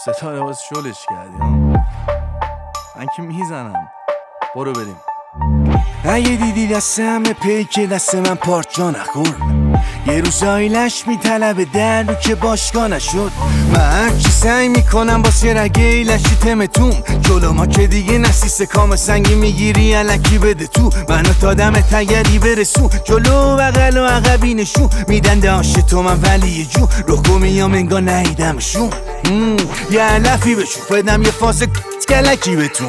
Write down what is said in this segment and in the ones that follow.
ستاره باز شلش کردی ها؟ من که میزنم. برو بریم. اگه دیدی دست همه پیک دست من پارچا نخور، یه روزایی لش میطلبه درو که باشگاه نشد. من هرچی سعی میکنم واسه رگه لشی تمتون، جلو ما که دیگه نسیس کام سنگی میگیری علکی بده تو. منو تا دم تگری برسون، جلو بغل و عقبی نشون میدن داشت تو من ولی یه جو رخو میام انگار نهیدمشون. یه علفی بشون بدم یه فاز کلکی بتون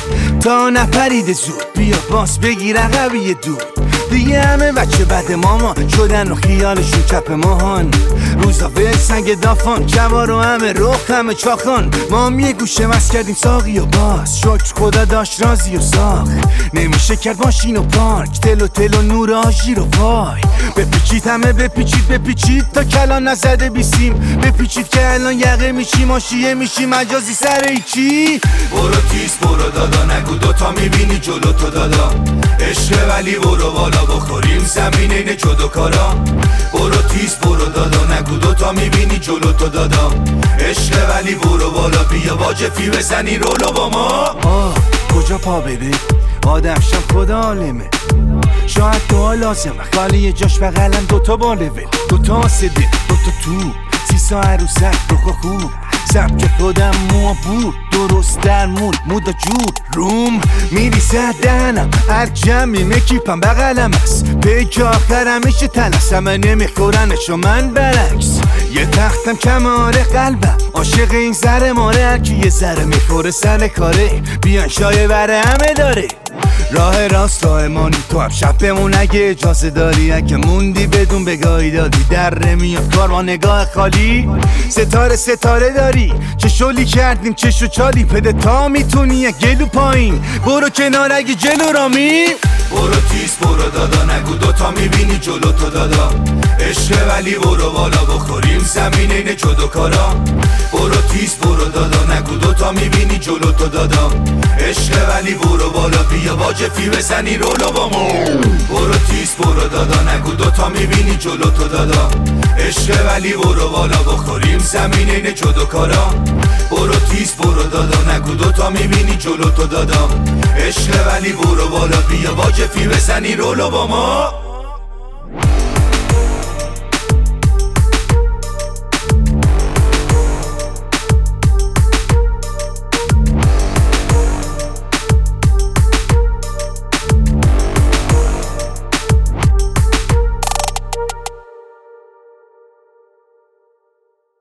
تا نپرید زود، بیا باس بگیر عقبی دور. دیگه همه بچه بد ماما شدن و خیالشون چپ ماهان، روزا به سنگ دافان جوار و همه رخ همه چاخان. ما هم یه گوشه مست کردیم ساقی و باز، شکر خدا داشت رازی و ساخ. نمیشه کرد ماشین و پارک، تل و نور آژیر و وای. بپیچید همه بپیچید تا کلان نزده بیسیم، بپیچید که الان یقه میشیم آشیه میشیم مجازی سر ایچی. برو تیز برو دادا، نگو دوتا میبینی جلو تو دادا. عشق ولی برو بالا بخوریم زمین اینه جدو کارا. برو تیز برو دادا، نگو دوتا میبینی جلو تو دادا. عشق ولی برو بالا، بیا واجفی بزنی رولو با ما. کجا پا بده آدم شم خدا عالمه، شاید دعا لازمه خالی یه جاش بغلم دوتا با لول، دوتا آسده دوتا تو سیسا عروسک دوخا خوب سبک خودم مو بود درست در مودا جور روم میریزه دهنم هر جمعی مکیپم بغلم است، پیک آخرم میشه تلس همه نمیخورنش و من برعکس. یه تختم کماره قلبم عاشق این زر ماره، هرکی یه ذره میخوره سر کاره بیان شایه بره همه داره. راه راست راه مانی تو هم شب بمون اگه اجازه داری، اگه موندی بدون بگاهی دادی در نمیاد کار با نگاه خالی. ستاره داری چه شلی کردیم چشو چالی پده تا میتونی گلو پایین برو کنار اگه جلو رامی. برو تیز برو دادا، نگو دوتا میبینی جلو تو دادا. عشق ولی برو بالا بخوریم زمین اینه جدو کارا. برو تیز برو دادا، نگو دوتا میبینی جلو تو دادا. عشق ولی برو بالا، بیا واجفی بزنی رولو با ما. برو تیز برو دادا، نگو دوتا میبینی جلو تو دادا. عشق ولی برو بالا بخوریم زمین اینه جدو کارا. برو تیز برو دادا، نگو دوتا میبینی جلو تو دادا. عشق ولی برو بالا، بیا واجفی بزنی رولو با ما.